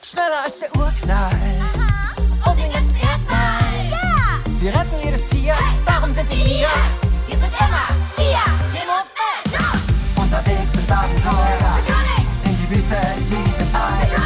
Schneller als der Urknall. Um den ganzen Erdball. Wir retten jedes Tier, darum sind wir hier. Wir sind immer Tim und Ed. Unterwegs ins Abenteuer. In die Wüste, tief ins Eis.